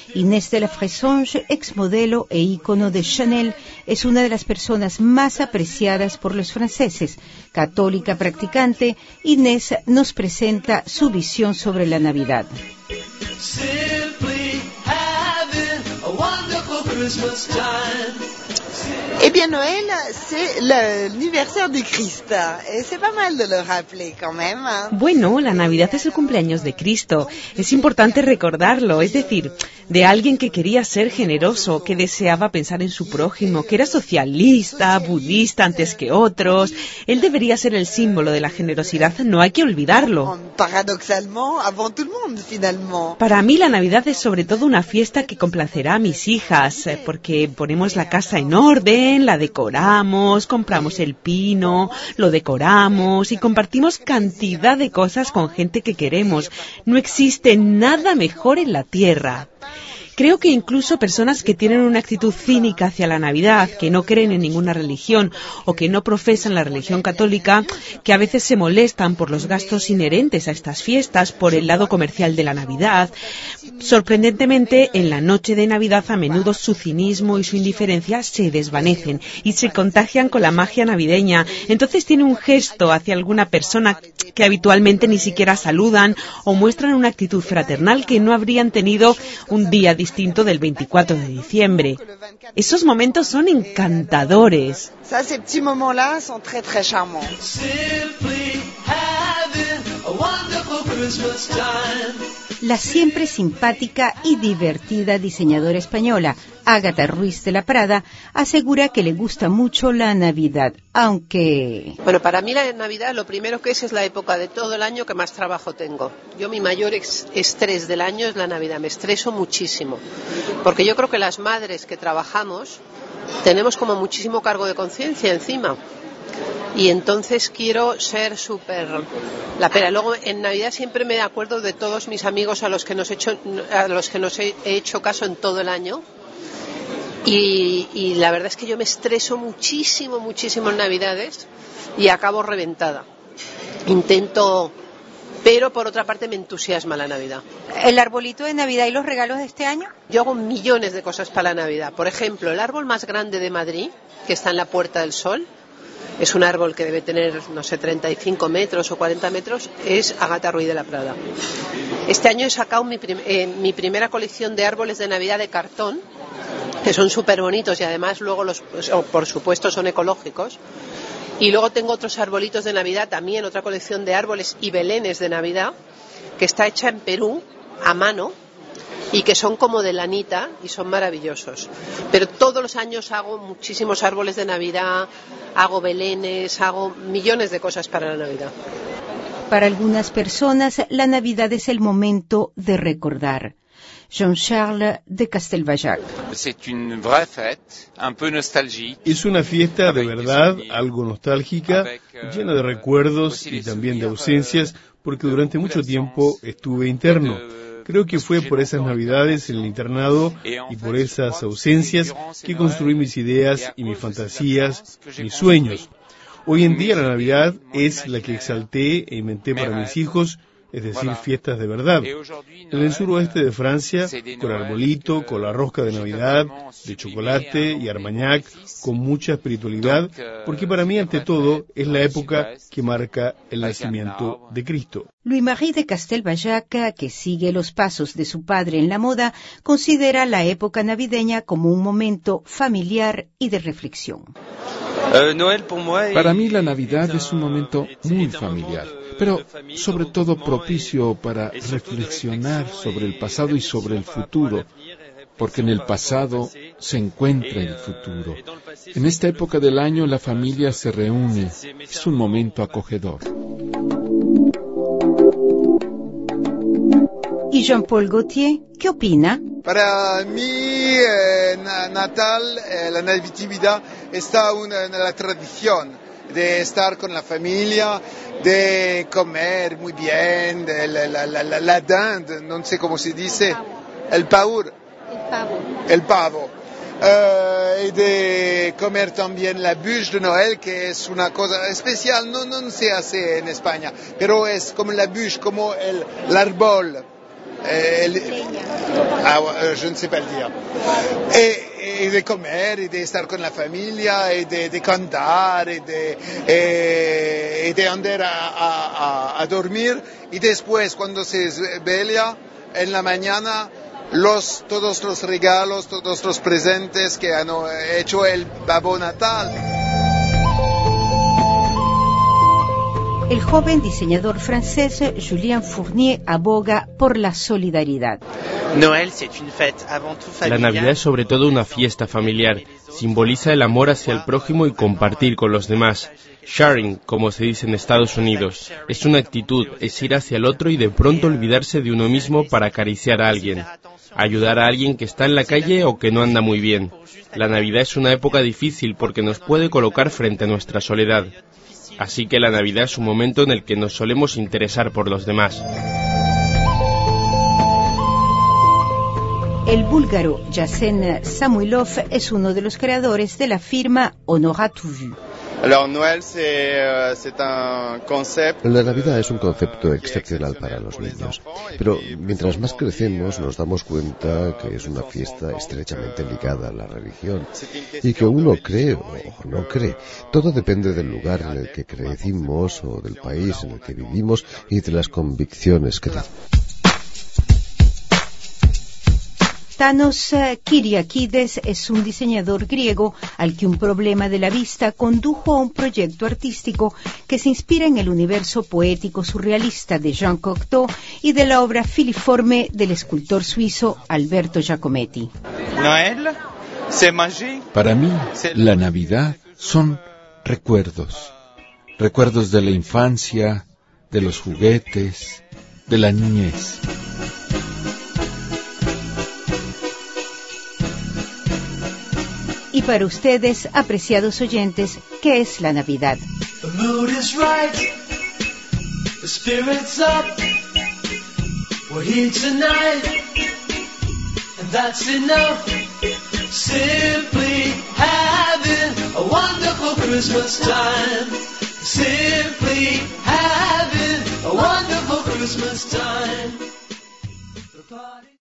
Inés de la Fressange, exmodelo e ícono de Chanel, es una de las personas más apreciadas por los franceses. Católica practicante, Inés nos presenta su visión sobre la Navidad. Eh bien, Noël, c'est l'anniversaire du Christ. Et c'est pas mal de le rappeler quand même. Bueno, la Navidad es el cumpleaños de Cristo. Es importante recordarlo, es decir, de alguien que quería ser generoso, que deseaba pensar en su prójimo, que era socialista, budista antes que otros. Él debería ser el símbolo de la generosidad, no hay que olvidarlo. Paradoxalement, avant tout le monde, finalement. Para mí la Navidad es sobre todo una fiesta que complacerá a mis hijas, porque ponemos la casa en orden, la decoramos, compramos el pino, lo decoramos y compartimos cantidad de cosas con gente que queremos. No existe nada mejor en la tierra. Creo que incluso personas que tienen una actitud cínica hacia la Navidad, que no creen en ninguna religión o que no profesan la religión católica, que a veces se molestan por los gastos inherentes a estas fiestas, por el lado comercial de la Navidad, sorprendentemente en la noche de Navidad a menudo su cinismo y su indiferencia se desvanecen y se contagian con la magia navideña. Entonces tiene un gesto hacia alguna persona que habitualmente ni siquiera saludan o muestran una actitud fraternal que no habrían tenido un día distinto del 24 de diciembre. Esos momentos son encantadores. Ces petits moments-là sont très très charmants. La siempre simpática y divertida diseñadora española Ágata Ruiz de la Prada asegura que le gusta mucho la Navidad, aunque... Bueno, para mí la Navidad lo primero que es la época de todo el año que más trabajo tengo. Yo mi mayor estrés del año es la Navidad, me estreso muchísimo, porque yo creo que las madres que trabajamos tenemos como muchísimo cargo de conciencia encima. Y entonces quiero ser súper la pera. Luego en Navidad siempre me acuerdo de todos mis amigos a los que nos he hecho caso en todo el año. Y la verdad es que yo me estreso muchísimo en Navidades y acabo reventada. Pero por otra parte me entusiasma la Navidad. ¿El arbolito de Navidad y los regalos de este año? Yo hago millones de cosas para la Navidad. Por ejemplo, el árbol más grande de Madrid, que está en la Puerta del Sol, es un árbol que debe tener, 35 metros o 40 metros, es Ágata Ruiz de la Prada. Este año he sacado mi primera colección de árboles de Navidad de cartón, que son súper bonitos y además luego por supuesto son ecológicos. Y luego tengo otros arbolitos de Navidad, también otra colección de árboles y belenes de Navidad, que está hecha en Perú, a mano, y que son como de lanita y son maravillosos. Pero todos los años hago muchísimos árboles de Navidad, hago belenes, hago millones de cosas para la Navidad. Para algunas personas, la Navidad es el momento de recordar. Jean-Charles de Castelbajac. Es una fiesta de verdad, algo nostálgica, llena de recuerdos y también de ausencias, porque durante mucho tiempo estuve interno. Creo que fue por esas Navidades en el internado y por esas ausencias que construí mis ideas y mis fantasías, mis sueños. Hoy en día la Navidad es la que exalté e inventé para mis hijos, es decir, fiestas de verdad. En el suroeste de Francia, con arbolito, con la rosca de Navidad, de chocolate y armagnac, con mucha espiritualidad, porque para mí, ante todo, es la época que marca el nacimiento de Cristo. Louis-Marie de Castelbajac, que sigue los pasos de su padre en la moda, considera la época navideña como un momento familiar y de reflexión. Para mí la Navidad es un momento muy familiar, pero sobre todo propicio para reflexionar sobre el pasado y sobre el futuro, porque en el pasado se encuentra el futuro. En esta época del año la familia se reúne, es un momento acogedor. ¿Y Jean-Paul Gaultier qué opina? Para mí, Natal, la Natividad, está en la tradición de estar con la familia, de comer muy bien, la dinde, no sé cómo se dice, el pavo. Y de comer también la bûche de Noël, que es una cosa especial, no se hace en España, pero es como la bûche, como el árbol je ne sais pas le dire. Y de comer, y de estar con la familia, y de cantar, y de andar a dormir. Y después, cuando se vela, en la mañana, todos los regalos, todos los presentes que han hecho el Pavo Natal. El joven diseñador francés Julien Fournier aboga por la solidaridad. La Navidad es sobre todo una fiesta familiar. Simboliza el amor hacia el prójimo y compartir con los demás. Sharing, como se dice en Estados Unidos, es una actitud, es ir hacia el otro y de pronto olvidarse de uno mismo para acariciar a alguien. Ayudar a alguien que está en la calle o que no anda muy bien. La Navidad es una época difícil porque nos puede colocar frente a nuestra soledad. Así que la Navidad es un momento en el que nos solemos interesar por los demás. El búlgaro Yasen Samuilov es uno de los creadores de la firma On aura tout vu. La Navidad es un concepto excepcional para los niños, pero mientras más crecemos nos damos cuenta que es una fiesta estrechamente ligada a la religión y que uno cree o no cree. Todo depende del lugar en el que crecimos o del país en el que vivimos y de las convicciones que tenemos. Thanos Kyriakides es un diseñador griego al que un problema de la vista condujo a un proyecto artístico que se inspira en el universo poético surrealista de Jean Cocteau y de la obra filiforme del escultor suizo Alberto Giacometti. Para mí, la Navidad son recuerdos. Recuerdos de la infancia, de los juguetes, de la niñez. Y para ustedes, apreciados oyentes, ¿qué es la Navidad? The mood is right, the spirit's up, we're here tonight, and that's enough. Simply having a wonderful Christmas time. Simply having a wonderful Christmas time.